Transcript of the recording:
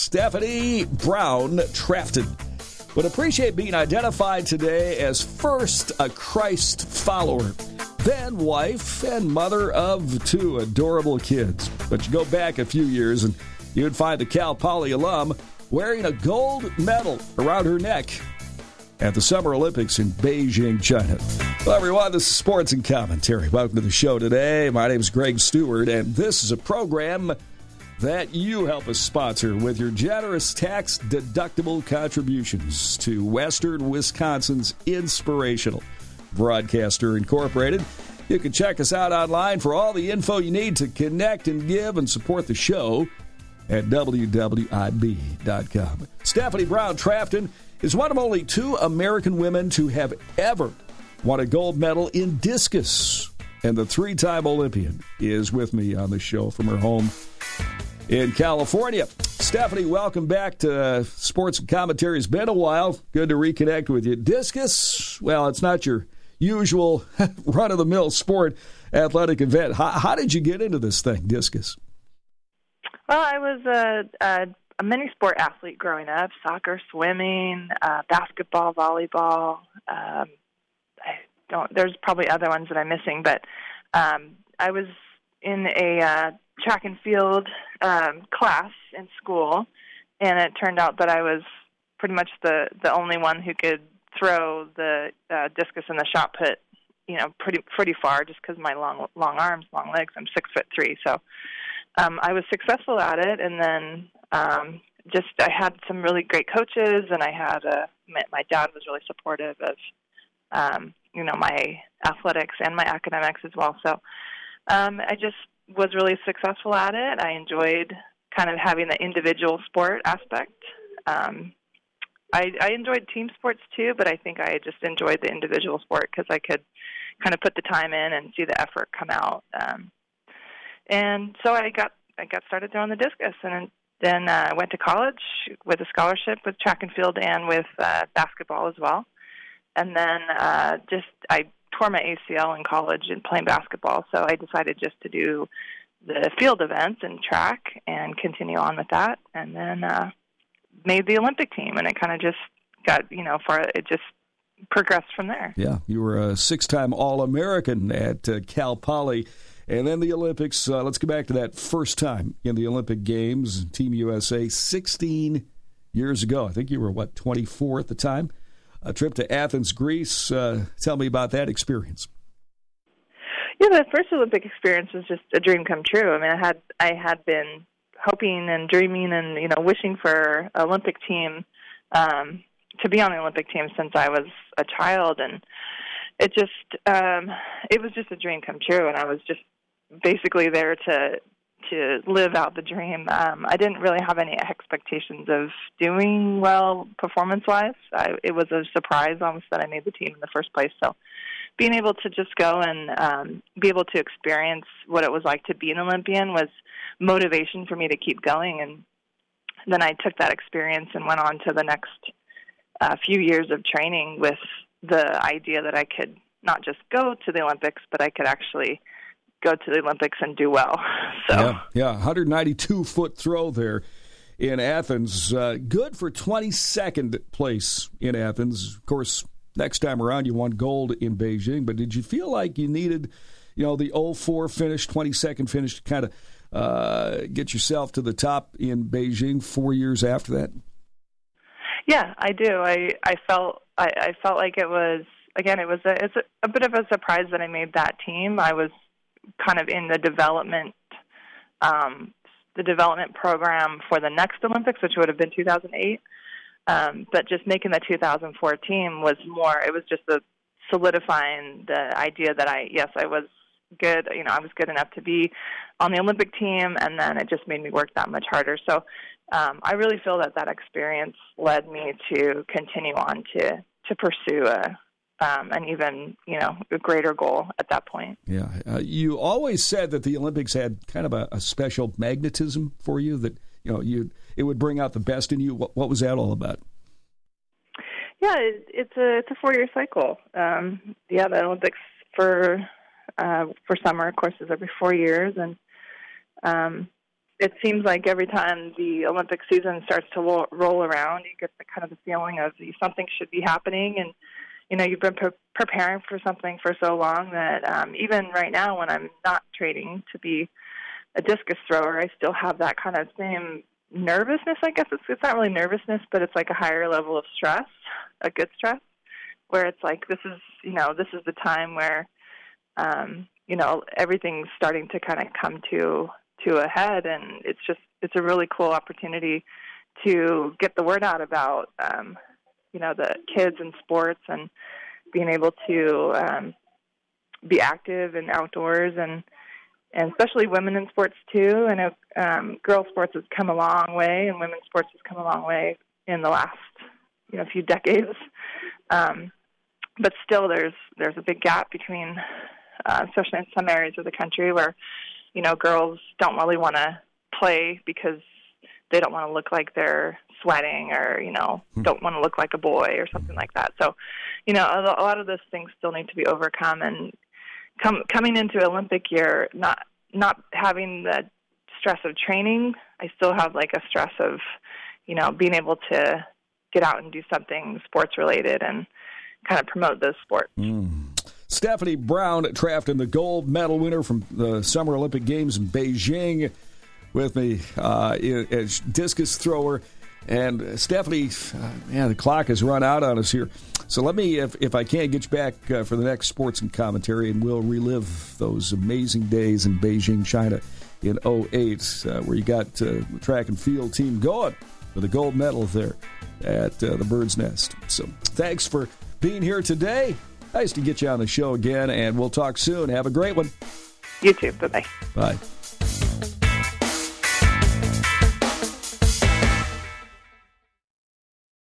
Stephanie Brown Trafton would appreciate being identified today as first a Christ follower, then wife and mother of two adorable kids. But you go back a few years and you would find the Cal Poly alum wearing a gold medal around her neck at the Summer Olympics in Beijing, China. Hello, everyone. This is Sports and Commentary. Welcome to the show today. My name is Greg Stewart, and this is a program that you help us sponsor with your generous tax-deductible contributions to Western Wisconsin's Inspirational Broadcaster Incorporated. You can check us out online for all the info you need to connect and give and support the show at wwib.com. Stephanie Brown Trafton is one of only two American women to have ever won a gold medal in discus. And the three-time Olympian is with me on the show from her home in California. Stephanie, welcome back to Sports and Commentary. It's been a while. Good to reconnect with you. Discus, well, it's not your usual run-of-the-mill sport athletic event. How did you get into this thing, discus? Well, I was a many sport athlete growing up: soccer, swimming, basketball, volleyball. There's probably other ones that I'm missing, but I was in a track and field class in school, and it turned out that I was pretty much the only one who could throw the discus in the shot put, pretty far, just because of my long arms, long legs. I'm 6'3", so I was successful at it, and then I had some really great coaches, and I had my dad was really supportive of my athletics and my academics as well. So I just was really successful at it. I enjoyed kind of having the individual sport aspect. I enjoyed team sports too, but I think I just enjoyed the individual sport because I could kind of put the time in and see the effort come out. And so I got started throwing the discus, and then I went to college with a scholarship with track and field and with basketball as well. And then I tore my ACL in college in playing basketball, so I decided just to do the field events and track and continue on with that, and then made the Olympic team, and it kind of just got, it just progressed from there. Yeah, you were a six-time All-American at Cal Poly. And then the Olympics, let's go back to that first time in the Olympic Games, Team USA, 16 years ago. I think you were, 24 at the time? A trip to Athens, Greece. Tell me about that experience. Yeah, the first Olympic experience was just a dream come true. I mean, I had been hoping and dreaming and, wishing for an Olympic team, to be on the Olympic team since I was a child. And it was just a dream come true, and I was just basically there to live out the dream. I didn't really have any expectations of doing well performance-wise. It was a surprise almost that I made the team in the first place. So being able to just go and be able to experience what it was like to be an Olympian was motivation for me to keep going. And then I took that experience and went on to the next few years of training with the idea that I could not just go to the Olympics, but I could actually go to the Olympics and do well. So yeah, 192-foot throw there in Athens. Good for 22nd place in Athens. Of course, next time around you won gold in Beijing, but did you feel like you needed, the 04 finish, 22nd finish to kind of get yourself to the top in Beijing 4 years after that? Yeah, I do. I felt like it was, again, it's a bit of a surprise that I made that team. I was kind of in the development program for the next Olympics, which would have been 2008. But just making the 2004 team was more, it was just solidifying the idea that I was good. I was good enough to be on the Olympic team, and then it just made me work that much harder. So I really feel that experience led me to continue on to pursue an even, a greater goal at that point. Yeah. You always said that the Olympics had kind of a special magnetism for you, that, it would bring out the best in you. What was that all about? Yeah, it's a 4-year cycle. The Olympics for summer, of course, is every 4 years, and it seems like every time the Olympic season starts to roll around, you get the kind of the feeling of something should be happening, and you've been preparing for something for so long that even right now when I'm not training to be a discus thrower, I still have that kind of same nervousness. I guess it's not really nervousness, but it's like a higher level of stress, a good stress, where it's like this is the time where everything's starting to kind of come to a head, and it's a really cool opportunity to get the word out about the kids in sports and being able to be active and outdoors, and especially women in sports too. I know girls sports has come a long way, and women's sports has come a long way in the last few decades. But still, there's a big gap between, especially in some areas of the country, where girls don't really want to play because they don't want to look like they're sweating, or don't want to look like a boy or something like that. So, a lot of those things still need to be overcome. And coming into Olympic year, not having the stress of training, I still have like a stress of being able to get out and do something sports related and kind of promote those sports. Stephanie Brown Trafton, the gold medal winner from the Summer Olympic Games in Beijing, with me as discus thrower. And Stephanie, the clock has run out on us here. So let me, if I can, get you back for the next sports and commentary, and we'll relive those amazing days in Beijing, China in 2008, where you got the track and field team going for the gold medal there at the Bird's Nest. So thanks for being here today. Nice to get you on the show again, and we'll talk soon. Have a great one. You too. Bye-bye. Bye.